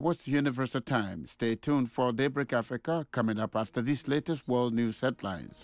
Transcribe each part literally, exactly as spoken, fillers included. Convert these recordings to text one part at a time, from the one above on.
What's Universal Time? Stay tuned for Daybreak Africa coming up after these latest world news headlines.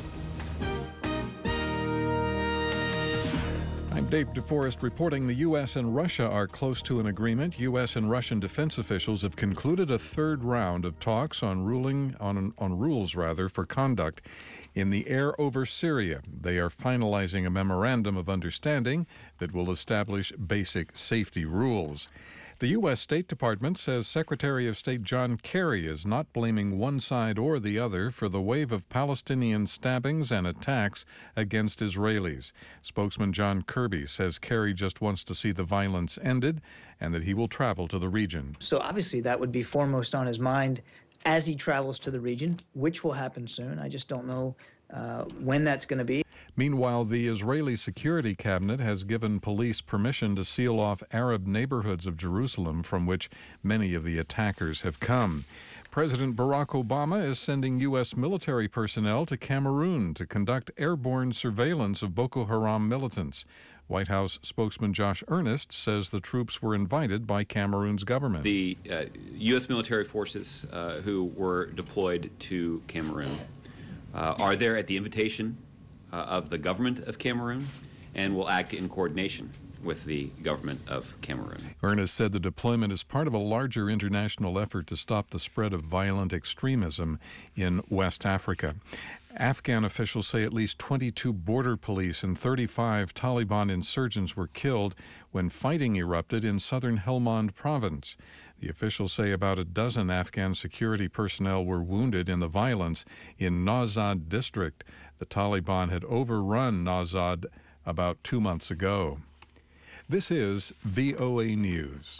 I'm Dave DeForest reporting the U S and Russia are close to an agreement. U S and Russian defense officials have concluded a third round of talks on ruling on, on rules rather for conduct in the air over Syria. They are finalizing a memorandum of understanding that will establish basic safety rules. The U S State Department says Secretary of State John Kerry is not blaming one side or the other for the wave of Palestinian stabbings and attacks against Israelis. Spokesman John Kirby says Kerry just wants to see the violence ended and that he will travel to the region. So obviously that would be foremost on his mind as he travels to the region, which will happen soon. I just don't know uh, when that's going to be. Meanwhile, the Israeli Security Cabinet has given police permission to seal off Arab neighborhoods of Jerusalem from which many of the attackers have come. President Barack Obama is sending U S military personnel to Cameroon to conduct airborne surveillance of Boko Haram militants. White House spokesman Josh Earnest says the troops were invited by Cameroon's government. The uh, U S military forces uh, who were deployed to Cameroon uh, are there at the invitation uh, of the government of Cameroon and will act in coordination with the government of Cameroon. Earnest said the deployment is part of a larger international effort to stop the spread of violent extremism in West Africa. Afghan officials say at least twenty-two border police and thirty-five Taliban insurgents were killed when fighting erupted in southern Helmand province. The officials say about a dozen Afghan security personnel were wounded in the violence in Nawzad district. The Taliban had overrun Nawzad about two months ago. This is V O A News.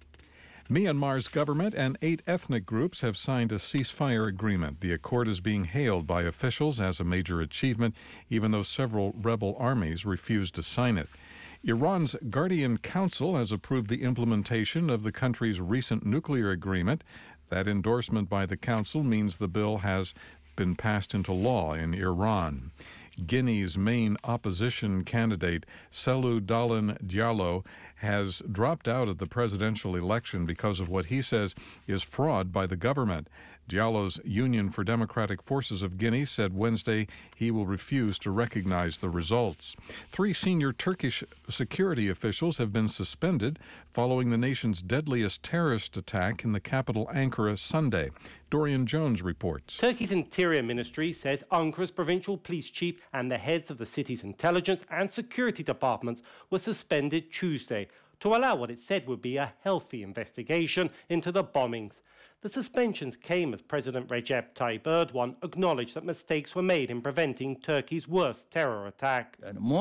Myanmar's government and eight ethnic groups have signed a ceasefire agreement. The accord is being hailed by officials as a major achievement, even though several rebel armies refused to sign it. Iran's Guardian Council has approved the implementation of the country's recent nuclear agreement. That endorsement by the council means the bill has been passed into law in Iran. Guinea's main opposition candidate, Cellou Dalein Diallo, has dropped out of the presidential election because of what he says is fraud by the government. Diallo's Union for Democratic Forces of Guinea said Wednesday he will refuse to recognize the results. Three senior Turkish security officials have been suspended following the nation's deadliest terrorist attack in the capital Ankara Sunday. Dorian Jones reports. Turkey's Interior Ministry says Ankara's provincial police chief and the heads of the city's intelligence and security departments were suspended Tuesday to allow what it said would be a healthy investigation into the bombings. The suspensions came as President Recep Tayyip Erdogan acknowledged that mistakes were made in preventing Turkey's worst terror attack.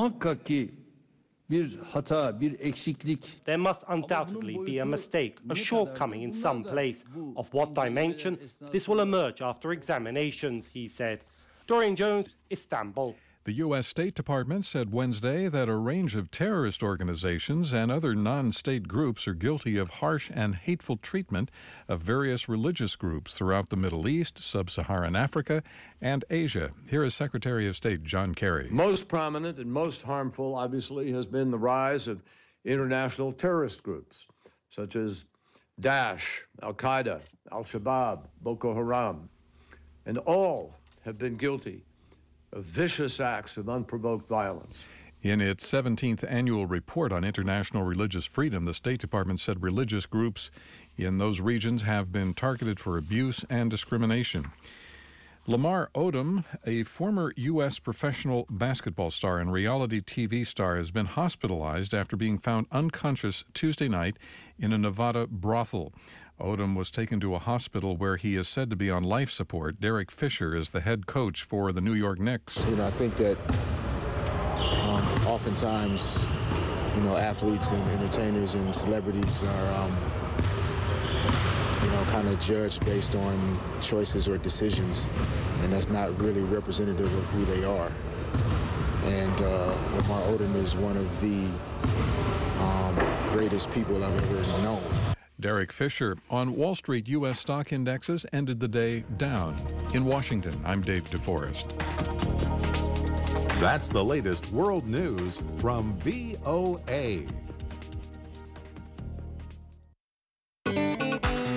There must undoubtedly be a mistake, a shortcoming in some place. Of what dimension? This will emerge after examinations, he said. Dorian Jones, Istanbul. The U S State Department said Wednesday that a range of terrorist organizations and other non-state groups are guilty of harsh and hateful treatment of various religious groups throughout the Middle East, Sub-Saharan Africa, and Asia. Here is Secretary of State John Kerry. Most prominent and most harmful, obviously, has been the rise of international terrorist groups, such as Daesh, Al-Qaeda, Al-Shabaab, Boko Haram, and all have been guilty of vicious acts of unprovoked violence. In its seventeenth annual report on international religious freedom, the State Department said religious groups in those regions have been targeted for abuse and discrimination. Lamar Odom, a former U S professional basketball star and reality T V star, has been hospitalized after being found unconscious Tuesday night in a Nevada brothel. Odom was taken to a hospital where he is said to be on life support. Derek Fisher is the head coach for the New York Knicks. You know, I think that um, oftentimes, you know, athletes and entertainers and celebrities are, um, you know, kind of judged based on choices or decisions, and that's not really representative of who they are. And uh, Lamar Odom is one of the um, greatest people I've ever known. Derek Fisher. On Wall Street, U S stock indexes ended the day down. In Washington, I'm Dave DeForest. That's the latest world news from V O A.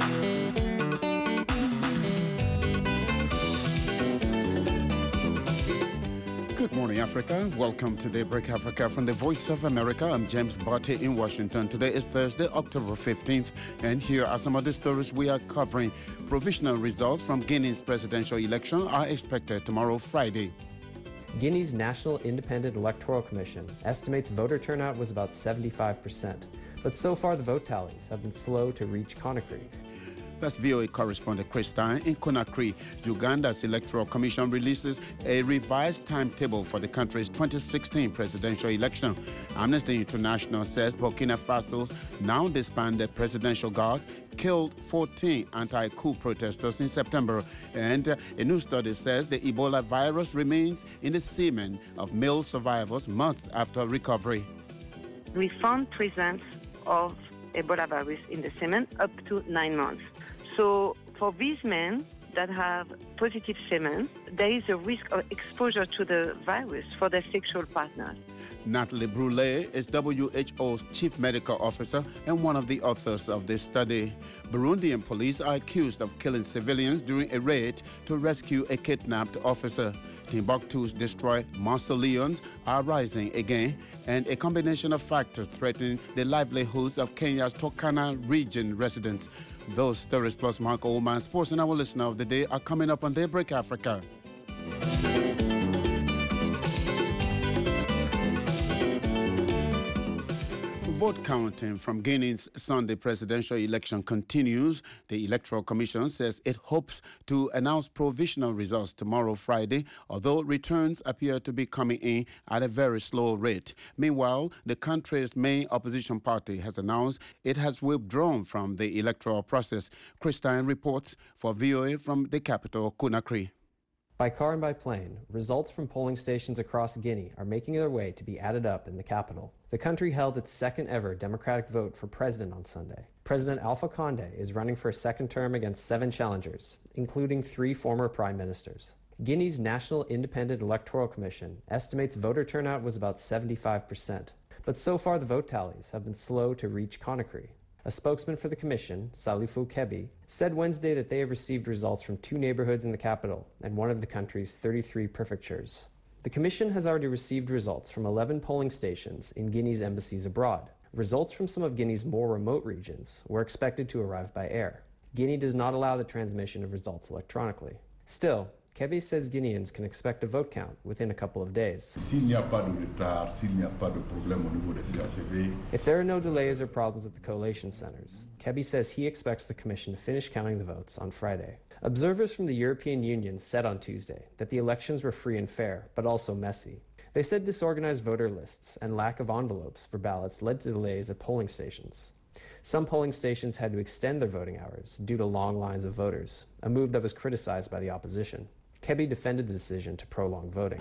morning, Africa. Welcome to Daybreak Africa from the Voice of America. I'm James Barty in Washington. Today is Thursday, October fifteenth, and here are some of the stories we are covering. Provisional results from Guinea's presidential election are expected tomorrow, Friday. Guinea's National Independent Electoral Commission estimates voter turnout was about seventy-five percent, but so far the vote tallies have been slow to reach Conakry. That's V O A correspondent Chris Stein in Conakry. Uganda's Electoral Commission releases a revised timetable for the country's twenty sixteen presidential election. Amnesty International says Burkina Faso's now disbanded presidential guard killed fourteen anti-coup protesters in September. And uh, a new study says the Ebola virus remains in the semen of male survivors months after recovery. We found presence of Ebola virus in the semen up to nine months. So for these men that have positive semen, there is a risk of exposure to the virus for their sexual partners. Natalie Brulé is W H O's chief medical officer and one of the authors of this study. Burundian police are accused of killing civilians during a raid to rescue a kidnapped officer. Timbuktu's destroyed mausoleums are rising again, and a combination of factors threaten the livelihoods of Kenya's Turkana region residents. Those stories plus Mark Oldman, sports and our listener of the day are coming up on Daybreak Africa. Vote counting from Guinea's Sunday presidential election continues. The Electoral Commission says it hopes to announce provisional results tomorrow, Friday, although returns appear to be coming in at a very slow rate. Meanwhile, the country's main opposition party has announced it has withdrawn from the electoral process. Chris Stein reports for V O A from the capital, Conakry. By car and by plane, results from polling stations across Guinea are making their way to be added up in the capital. The country held its second ever democratic vote for president on Sunday. President Alpha Condé is running for a second term against seven challengers, including three former prime ministers. Guinea's National Independent Electoral Commission estimates voter turnout was about seventy-five percent, but so far the vote tallies have been slow to reach Conakry. A spokesman for the commission, Salifou Kebi, said Wednesday that they have received results from two neighborhoods in the capital and one of the country's thirty-three prefectures. The commission has already received results from eleven polling stations in Guinea's embassies abroad. Results from some of Guinea's more remote regions were expected to arrive by air. Guinea does not allow the transmission of results electronically. Still, Kebi says Guineans can expect a vote count within a couple of days. If there are no delays or problems at the collation centers, Kebi says he expects the commission to finish counting the votes on Friday. Observers from the European Union said on Tuesday that the elections were free and fair, but also messy. They said disorganized voter lists and lack of envelopes for ballots led to delays at polling stations. Some polling stations had to extend their voting hours due to long lines of voters, a move that was criticized by the opposition. Kebi defended the decision to prolong voting.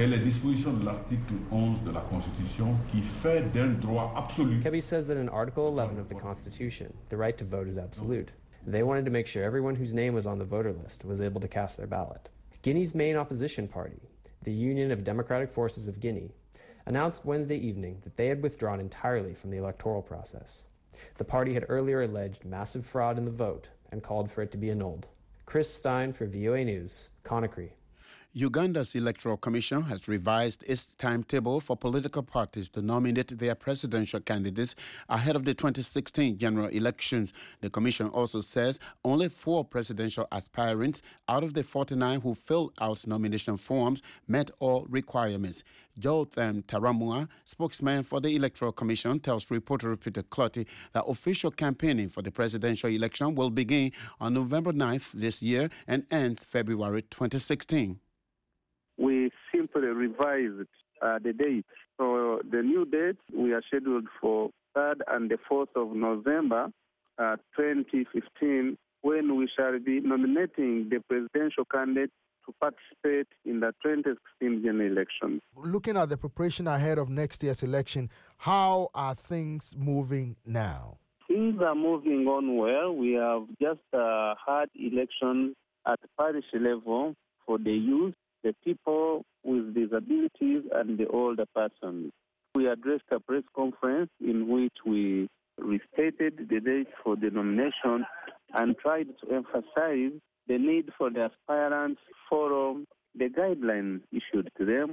Kebi says that in Article eleven of the Constitution, the right to vote is absolute. They wanted to make sure everyone whose name was on the voter list was able to cast their ballot. Guinea's main opposition party, the Union of Democratic Forces of Guinea, announced Wednesday evening that they had withdrawn entirely from the electoral process. The party had earlier alleged massive fraud in the vote and called for it to be annulled. Chris Stein for V O A News, Conakry. Uganda's Electoral Commission has revised its timetable for political parties to nominate their presidential candidates ahead of the twenty sixteen general elections. The commission also says only four presidential aspirants out of the forty-nine who filled out nomination forms met all requirements. Jotham Taramua, spokesman for the Electoral Commission, tells reporter Peter Clotty that official campaigning for the presidential election will begin on November ninth this year and ends February twenty sixteen. We simply revised uh, the dates. So the new dates, we are scheduled for third and the fourth of November uh, twenty fifteen, when we shall be nominating the presidential candidate to participate in the twenty sixteen general election. Looking at the preparation ahead of next year's election, how are things moving now? Things are moving on well. We have just uh, had elections at parish level for the youth, the people with disabilities, and the older persons. We addressed a press conference in which we restated the date for the nomination and tried to emphasize the need for the aspirants to follow the guidelines issued to them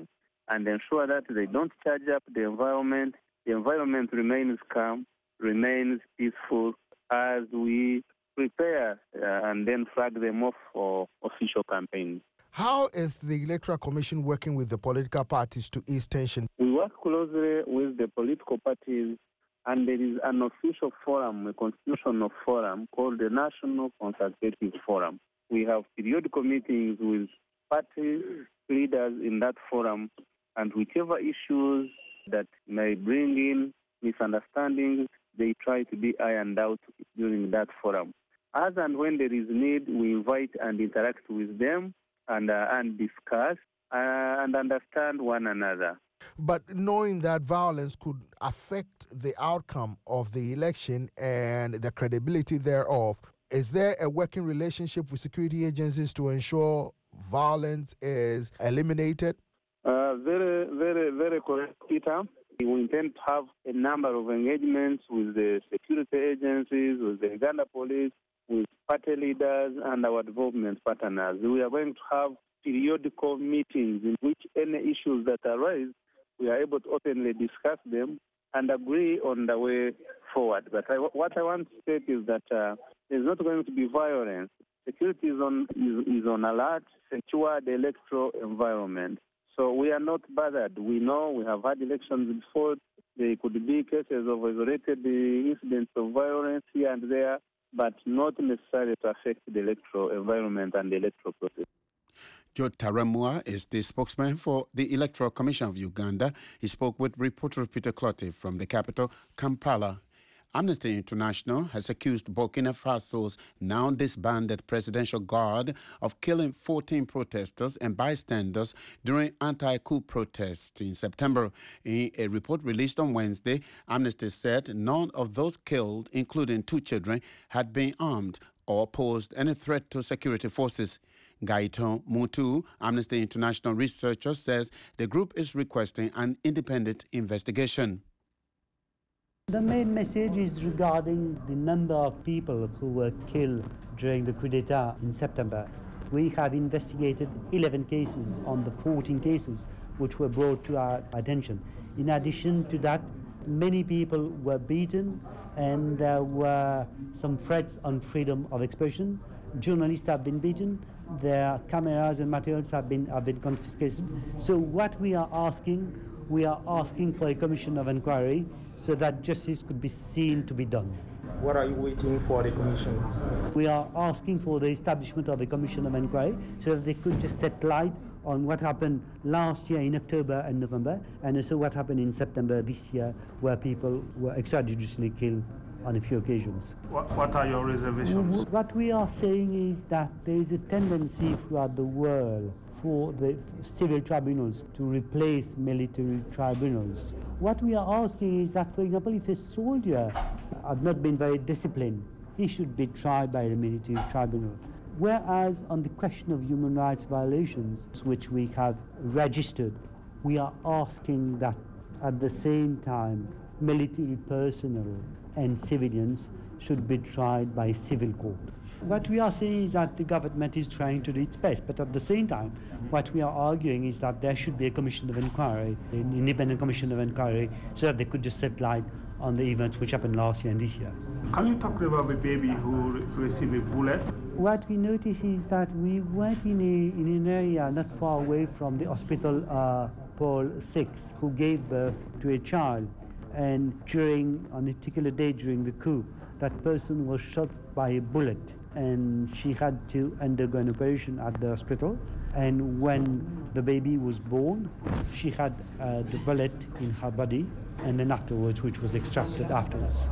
and ensure that they don't charge up the environment. The environment remains calm, remains peaceful as we prepare uh, and then flag them off for official campaigns. How is the Electoral Commission working with the political parties to ease tension? We work closely with the political parties, and there is an official forum, a constitutional forum called the National Consultative Forum. We have periodical meetings with party leaders in that forum, and whichever issues that may bring in misunderstandings, they try to be ironed out during that forum. As and when there is need, we invite and interact with them and, uh, and discuss uh, and understand one another. But knowing that violence could affect the outcome of the election and the credibility thereof, is there a working relationship with security agencies to ensure violence is eliminated? Uh, very, very, very correct, Peter. We intend to have a number of engagements with the security agencies, with the Uganda police, with party leaders and our development partners. We are going to have periodical meetings in which any issues that arise, we are able to openly discuss them and agree on the way forward. But I, what I want to state is that uh, there's not going to be violence. Security is on, is, is on alert, secure the electoral environment. So we are not bothered. We know we have had elections before. There could be cases of isolated incidents of violence here and there, but not necessarily to affect the electoral environment and the electoral process. Joe Taremwa is the spokesman for the Electoral Commission of Uganda. He spoke with reporter Peter Clottey from the capital, Kampala. Amnesty International has accused Burkina Faso's now disbanded Presidential Guard of killing fourteen protesters and bystanders during anti-coup protests in September. In a report released on Wednesday, Amnesty said none of those killed, including two children, had been armed or posed any threat to security forces. Gaiton Mutu, Amnesty International researcher, says the group is requesting an independent investigation. The main message is regarding the number of people who were killed during the coup d'etat in September. We have investigated eleven cases on the fourteen cases which were brought to our attention. In addition to that, many people were beaten and there were some threats on freedom of expression. Journalists have been beaten. Their cameras and materials have been, have been confiscated. So what we are asking, we are asking for a commission of inquiry so that justice could be seen to be done. What are you waiting for the commission? We are asking for the establishment of a commission of inquiry so that they could just set light on what happened last year in October and November, and also what happened in September this year, where people were extrajudicially killed on a few occasions. What, what are your reservations? What we are saying is that there is a tendency throughout the world for the civil tribunals to replace military tribunals. What we are asking is that, for example, if a soldier had not been very disciplined, he should be tried by a military tribunal. Whereas on the question of human rights violations, which we have registered, we are asking that at the same time, military personnel and civilians should be tried by civil court. What we are saying is that the government is trying to do its best, but at the same time, what we are arguing is that there should be a commission of inquiry, an independent commission of inquiry, so that they could just set light on the events which happened last year and this year. Can you talk about the baby who re- received a bullet? What we notice is that we went in, a, in an area not far away from the hospital uh, Paul the sixth, who gave birth to a child. And during, on a particular day during the coup, that person was shot by a bullet, and she had to undergo an operation at the hospital. And when the baby was born, she had uh, the bullet in her body, and then afterwards, which was extracted afterwards.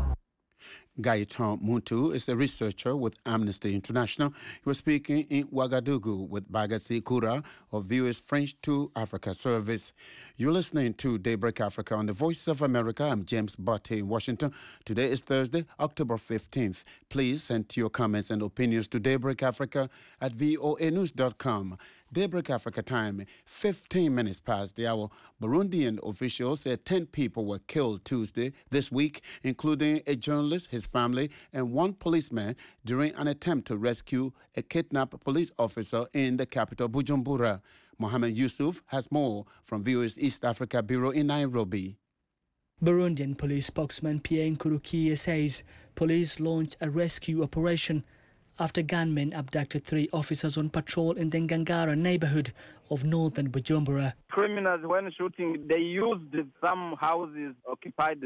Gaiton Mutu is a researcher with Amnesty International. He was speaking in Ouagadougou with Bagatsi Koura of V O A's French to Africa service. You're listening to Daybreak Africa on the Voice of America. I'm James Botte in Washington. Today is Thursday, October fifteenth. Please send your comments and opinions to Daybreak Africa at voa news dot com. Daybreak Africa time, fifteen minutes past the hour. Burundian officials said ten people were killed Tuesday this week, including a journalist, his family, and one policeman during an attempt to rescue a kidnapped police officer in the capital, Bujumbura. Mohammed Yusuf has more from V O A's East Africa Bureau in Nairobi. Burundian police spokesman Pierre Nkurukiye says police launched a rescue operation after gunmen abducted three officers on patrol in the Ngangara neighborhood of northern Bujumbura. Criminals, when shooting, they used some houses occupied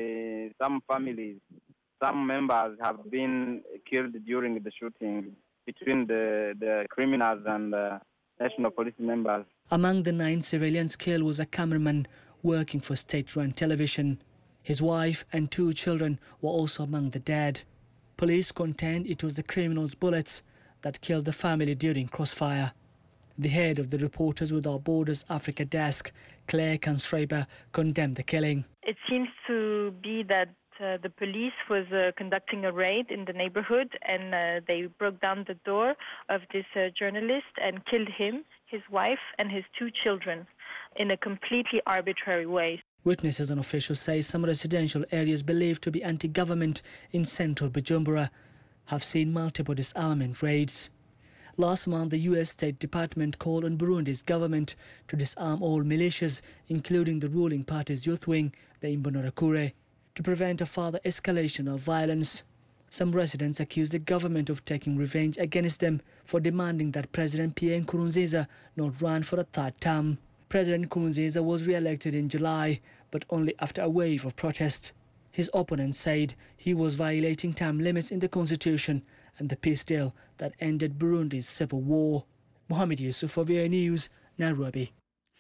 by some families. Some members have been killed during the shooting between the, the criminals and the national police members. Among the nine civilians killed was a cameraman working for state-run television. His wife and two children were also among the dead. Police contend it was the criminals' bullets that killed the family during crossfire. The head of the Reporters Without Borders Africa desk, Claire Kanstraber, condemned the killing. It seems to be that uh, the police was uh, conducting a raid in the neighborhood and uh, they broke down the door of this uh, journalist and killed him, his wife and his two children in a completely arbitrary way. Witnesses and officials say some residential areas believed to be anti-government in central Bujumbura have seen multiple disarmament raids. Last month, the U S State Department called on Burundi's government to disarm all militias, including the ruling party's youth wing, the Imbonerakure, to prevent a further escalation of violence. Some residents accuse the government of taking revenge against them for demanding that President Pierre Nkurunziza not run for a third term. President Nkurunziza was re-elected in July, but only after a wave of protest. His opponents said he was violating term limits in the constitution and the peace deal that ended Burundi's civil war. Mohammed Yusuf for V O A News, Nairobi.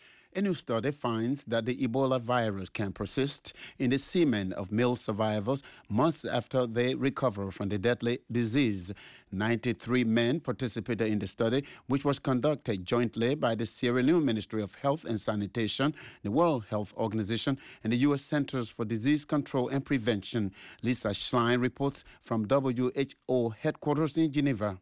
A new study finds that the Ebola virus can persist in the semen of male survivors months after they recover from the deadly disease. ninety-three men participated in the study, which was conducted jointly by the Sierra Leone Ministry of Health and Sanitation, the World Health Organization, and the U S Centers for Disease Control and Prevention. Lisa Schlein reports from W H O headquarters in Geneva.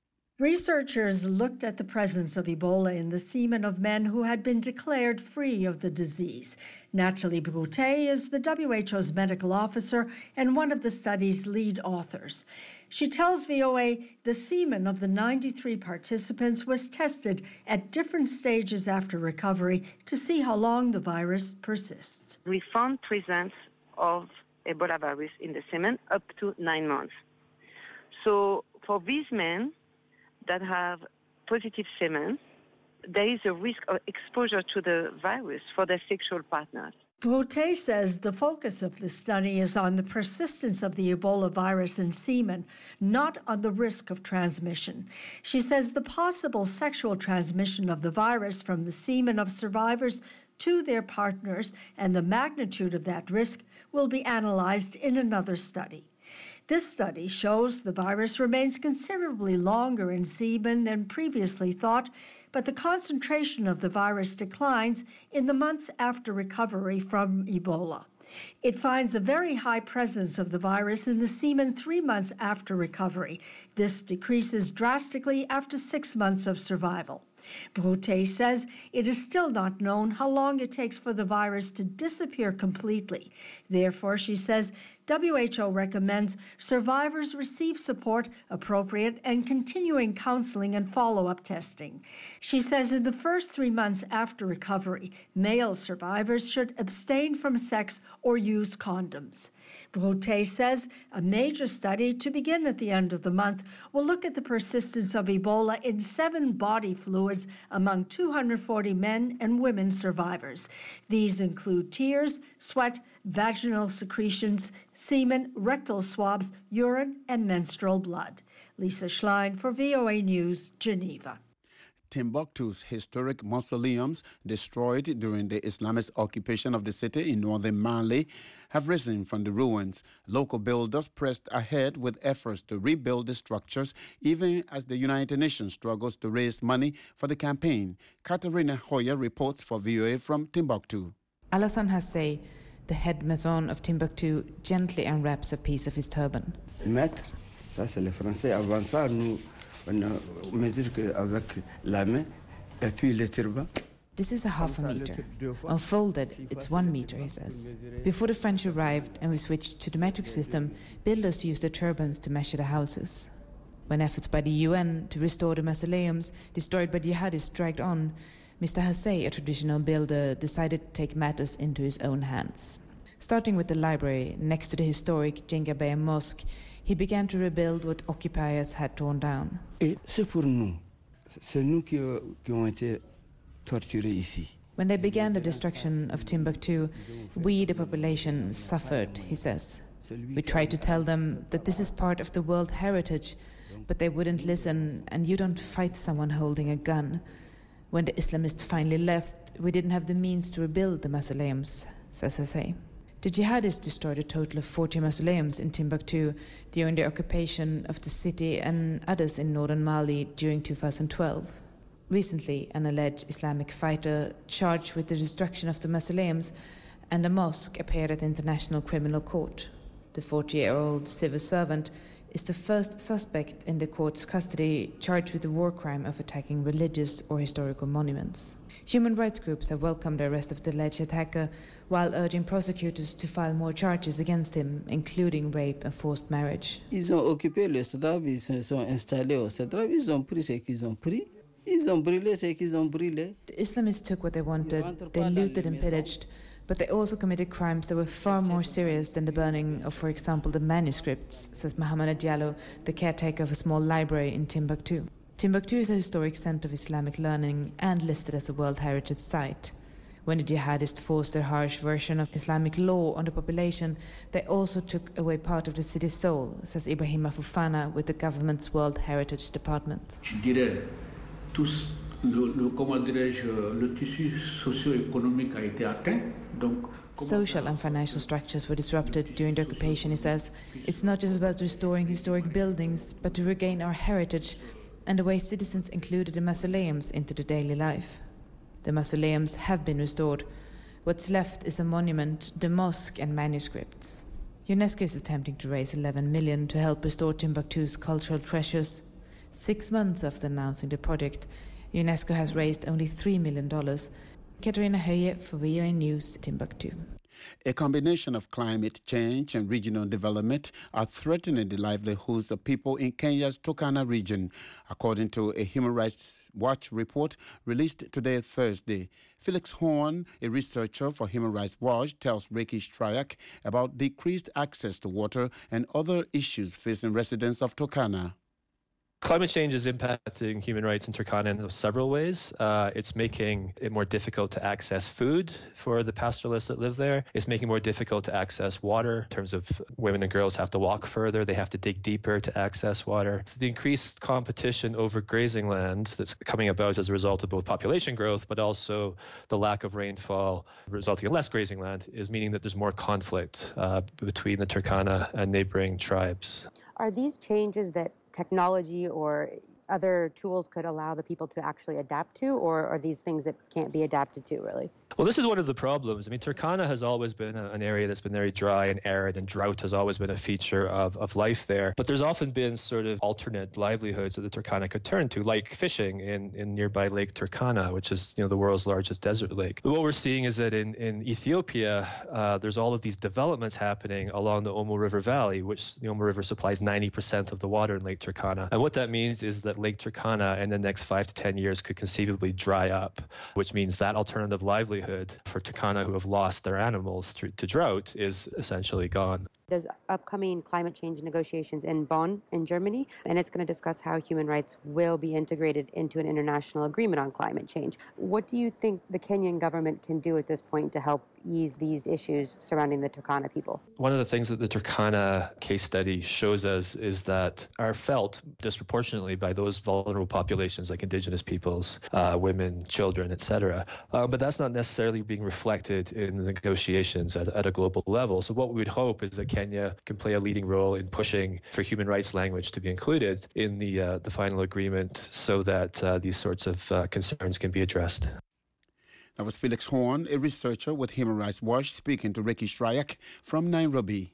Researchers looked at the presence of Ebola in the semen of men who had been declared free of the disease. Nathalie Broutet is the W H O's medical officer and one of the study's lead authors. She tells V O A the semen of the ninety-three participants was tested at different stages after recovery to see how long the virus persists. We found presence of Ebola virus in the semen up to nine months. So for these men that have positive semen, there is a risk of exposure to the virus for their sexual partners. Broutet says the focus of the study is on the persistence of the Ebola virus in semen, not on the risk of transmission. She says the possible sexual transmission of the virus from the semen of survivors to their partners and the magnitude of that risk will be analyzed in another study. This study shows the virus remains considerably longer in semen than previously thought, but the concentration of the virus declines in the months after recovery from Ebola. It finds a very high presence of the virus in the semen three months after recovery. This decreases drastically after six months of survival. Broutet says it is still not known how long it takes for the virus to disappear completely. Therefore, she says, W H O recommends survivors receive support, appropriate and continuing counseling and follow-up testing. She says in the first three months after recovery, male survivors should abstain from sex or use condoms. Broutet says a major study to begin at the end of the month will look at the persistence of Ebola in seven body fluids among two hundred forty men and women survivors. These include tears, sweat, vaginal secretions, semen, rectal swabs, urine, and menstrual blood. Lisa Schlein for V O A News, Geneva. Timbuktu's historic mausoleums, destroyed during the Islamist occupation of the city in northern Mali, have risen from the ruins. Local builders pressed ahead with efforts to rebuild the structures, even as the United Nations struggles to raise money for the campaign. Katarina Hoyer reports for V O A from Timbuktu. Alassane Hassey, the head mason of Timbuktu, gently unwraps a piece of his turban. Maître, ça c'est le français. Avant ça, nous, on mesure qu'avec la main, This is a half a meter. Unfolded, it's one meter, he says. Before the French arrived and we switched to the metric system, builders used the turbines to measure the houses. When efforts by the U N to restore the mausoleums destroyed by jihadists dragged on, Mister Hassey, a traditional builder, decided to take matters into his own hands. Starting with the library next to the historic Djengabeh Mosque, he began to rebuild what occupiers had torn down. When they began the destruction of Timbuktu, we, the population, suffered, he says. We tried to tell them that this is part of the world heritage, but they wouldn't listen, and you don't fight someone holding a gun. When the Islamists finally left, we didn't have the means to rebuild the mausoleums, says Hassey. The jihadists destroyed a total of forty mausoleums in Timbuktu during the occupation of the city and others in northern Mali during two thousand twelve. Recently, an alleged Islamic fighter charged with the destruction of the mausoleums and a mosque appeared at the International Criminal Court. The forty-year-old civil servant is the first suspect in the court's custody charged with the war crime of attacking religious or historical monuments. Human rights groups have welcomed the arrest of the alleged attacker while urging prosecutors to file more charges against him, including rape and forced marriage. Ils ont occupé le Sadab, ils se sont installés au Sadab, ils ont pris ce qu'ils ont pris. The Islamists took what they wanted, they looted and pillaged, but they also committed crimes that were far more serious than the burning of, for example, the manuscripts, says Mohamed Diallo, the caretaker of a small library in Timbuktu. Timbuktu is a historic center of Islamic learning and listed as a World Heritage Site. When the jihadists forced their harsh version of Islamic law on the population, they also took away part of the city's soul, says Ibrahim Fofana with the government's World Heritage Department. Tous, le, le, comment dirais-je, le tissu socio-économique a été atteint. Donc, social and financial structures were disrupted during the occupation, he says. It's not just about restoring historic buildings, but to regain our heritage and the way citizens included the mausoleums into the daily life. The mausoleums have been restored. What's left is a monument, the mosque and manuscripts. UNESCO is attempting to raise eleven million dollars to help restore Timbuktu's cultural treasures. Six months after announcing the project, UNESCO has raised only three million dollars. Katarina Höje for V O A News, Timbuktu. A combination of climate change and regional development are threatening the livelihoods of people in Kenya's Turkana region, according to a Human Rights Watch report released today, Thursday. Felix Horn, a researcher for Human Rights Watch, tells Ricky Stryak about decreased access to water and other issues facing residents of Turkana. Climate change is impacting human rights in Turkana in several ways. Uh, it's making it more difficult to access food for the pastoralists that live there. It's making it more difficult to access water in terms of women and girls have to walk further. They have to dig deeper to access water. The increased competition over grazing land that's coming about as a result of both population growth, but also the lack of rainfall resulting in less grazing land is meaning that there's more conflict uh, between the Turkana and neighboring tribes. Are these changes that technology or other tools could allow the people to actually adapt to, or are these things that can't be adapted to, really? Well, this is one of the problems. I mean, Turkana has always been a, an area that's been very dry and arid, and drought has always been a feature of, of life there. But there's often been sort of alternate livelihoods that the Turkana could turn to, like fishing in, in nearby Lake Turkana, which is, you know, the world's largest desert lake. But what we're seeing is that in, in Ethiopia, uh, there's all of these developments happening along the Omo River Valley, which the Omo River supplies ninety percent of the water in Lake Turkana. And what that means is that Lake Turkana in the next five to ten years could conceivably dry up, which means that alternative livelihood for Turkana who have lost their animals to, to drought is essentially gone. There's upcoming climate change negotiations in Bonn in Germany, and it's going to discuss how human rights will be integrated into an international agreement on climate change. What do you think the Kenyan government can do at this point to help ease these issues surrounding the Turkana people? One of the things that the Turkana case study shows us is that are felt disproportionately by those vulnerable populations like indigenous peoples, uh, women, children, et cetera. Uh, but that's not necessarily being reflected in the negotiations at, at a global level. So what we would hope is that Kenya can play a leading role in pushing for human rights language to be included in the uh, the final agreement so that uh, these sorts of uh, concerns can be addressed. That was Felix Horn, a researcher with Human Rights Watch, speaking to Ricky Stryak from Nairobi.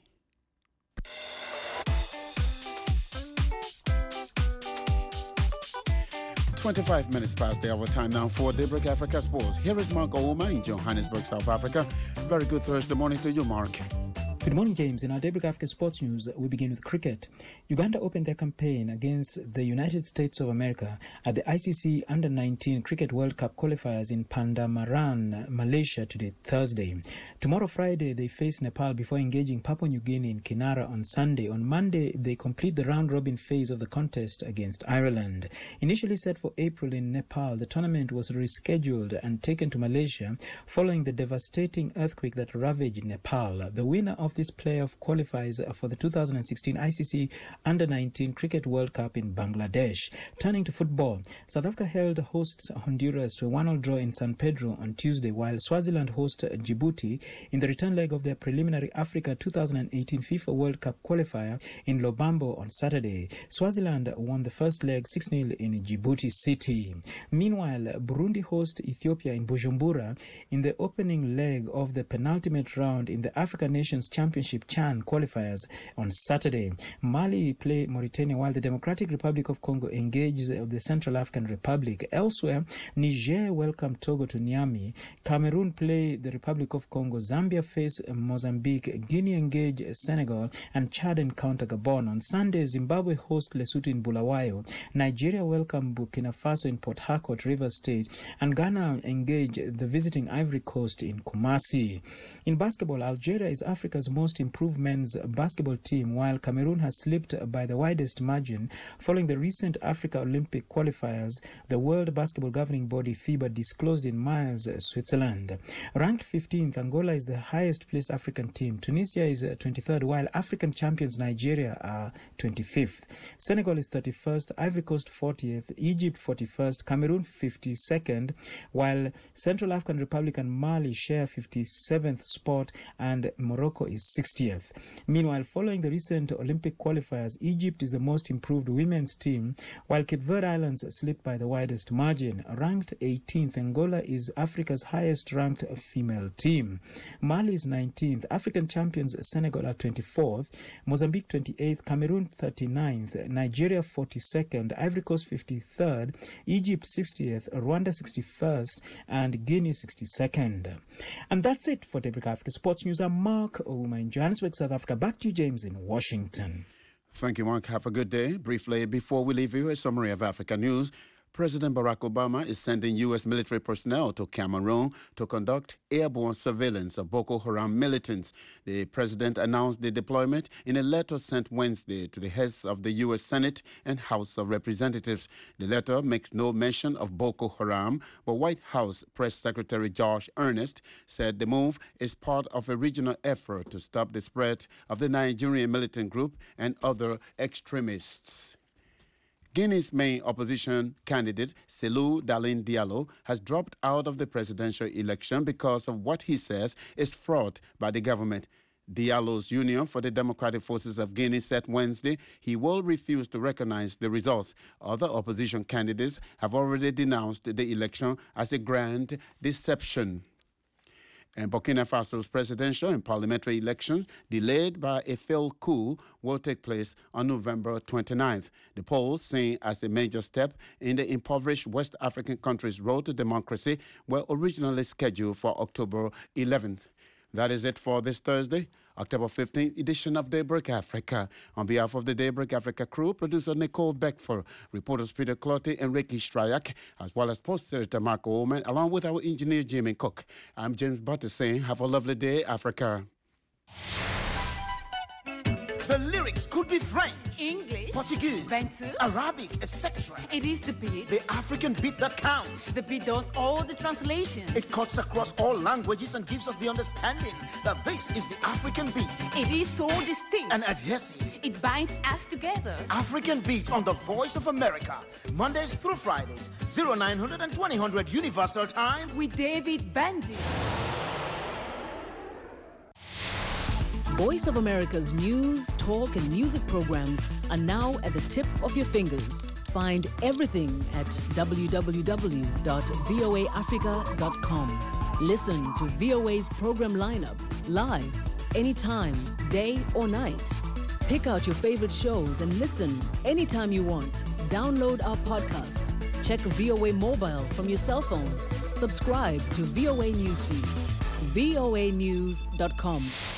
twenty-five minutes past the hour time now for Daybreak Africa Sports. Here is Mark Ouma in Johannesburg, South Africa. Very good Thursday morning to you, Mark. Good morning, James. In our Daybreak Africa Sports News, we begin with cricket. Uganda opened their campaign against the United States of America at the I C C Under nineteen Cricket World Cup qualifiers in Pandamaran, Malaysia today, Thursday. Tomorrow, Friday, they face Nepal before engaging Papua New Guinea in Kinara on Sunday. On Monday, they complete the round-robin phase of the contest against Ireland. Initially set for April in Nepal, the tournament was rescheduled and taken to Malaysia following the devastating earthquake that ravaged Nepal. The winner of this playoff qualifies for the two thousand sixteen I C C Under nineteen Cricket World Cup in Bangladesh. Turning to football, South Africa held hosts Honduras to a one-all draw in San Pedro on Tuesday, while Swaziland host Djibouti in the return leg of their preliminary Africa two thousand eighteen FIFA World Cup qualifier in Lobambo on Saturday. Swaziland won the first leg six nil in Djibouti City. Meanwhile, Burundi host Ethiopia in Bujumbura in the opening leg of the penultimate round in the African Nations Championship CHAN qualifiers on Saturday. Mali play Mauritania while the Democratic Republic of Congo engages the Central African Republic. Elsewhere, Niger welcome Togo to Niamey. Cameroon play the Republic of Congo. Zambia face Mozambique. Guinea engage Senegal, and Chad encounter Gabon. On Sunday, Zimbabwe host Lesotho in Bulawayo. Nigeria welcome Burkina Faso in Port Harcourt, Rivers State, and Ghana engage the visiting Ivory Coast in Kumasi. In basketball, Algeria is Africa's most improved men's basketball team, while Cameroon has slipped by the widest margin following the recent Africa Olympic qualifiers the World Basketball Governing Body FIBA disclosed in Myers, Switzerland. Ranked fifteenth, Angola is the highest placed African team. Tunisia is twenty-third, while African champions Nigeria are twenty-fifth. Senegal is thirty-first, Ivory Coast fortieth, Egypt forty-first, Cameroon fifty-second, while Central African Republic and Mali share fifty-seventh spot, and Morocco is sixtieth. Meanwhile, following the recent Olympic qualifiers, Egypt is the most improved women's team, while Cape Verde Islands slipped by the widest margin. Ranked eighteenth, Angola is Africa's highest-ranked female team. Mali is nineteenth, African champions Senegal are twenty-fourth, Mozambique twenty-eighth, Cameroon thirty-ninth, Nigeria forty-second, Ivory Coast fifty-third, Egypt sixtieth, Rwanda sixty-first, and Guinea sixty-second. And that's it for Daybreak Africa Sports News. I'm Mark Ouma in Johannesburg, South Africa. Back to you, James, in Washington. Thank you, Mark. Have a good day. Briefly, before we leave you, a summary of Africa news. President Barack Obama is sending U S military personnel to Cameroon to conduct airborne surveillance of Boko Haram militants. The president announced the deployment in a letter sent Wednesday to the heads of the U S Senate and House of Representatives. The letter makes no mention of Boko Haram, but White House Press Secretary Josh Earnest said the move is part of a regional effort to stop the spread of the Nigerian militant group and other extremists. Guinea's main opposition candidate, Cellou Dalein Diallo, has dropped out of the presidential election because of what he says is fraud by the government. Diallo's Union for the Democratic Forces of Guinea said Wednesday he will refuse to recognize the results. Other opposition candidates have already denounced the election as a grand deception. And Burkina Faso's presidential and parliamentary elections, delayed by a failed coup, will take place on November twenty-ninth. The polls, seen as a major step in the impoverished West African country's road to democracy, were originally scheduled for October eleventh. That is it for this Thursday, October fifteenth edition of Daybreak Africa. On behalf of the Daybreak Africa crew, producer Nicole Beckford, reporters Peter Clottey and Ricky Stryak, as well as post editor Mark Oman, along with our engineer Jimmy Cook. I'm James Butter saying, have a lovely day, Africa. The lyrics could be French, English, Portuguese, Bantu, Arabic, et cetera. It is the beat. The African beat that counts. The beat does all the translations. It cuts across all languages and gives us the understanding that this is the African beat. It is so distinct and adhesive. It binds us together. African beat on the Voice of America, Mondays through Fridays, oh nine hundred and twenty hundred Universal Time with David Bandy. Voice of America's news, talk, and music programs are now at the tip of your fingers. Find everything at w w w dot v o a africa dot com. Listen to V O A's program lineup live, anytime, day or night. Pick out your favorite shows and listen anytime you want. Download our podcasts. Check V O A Mobile from your cell phone. Subscribe to V O A News Feeds. V O A news dot com.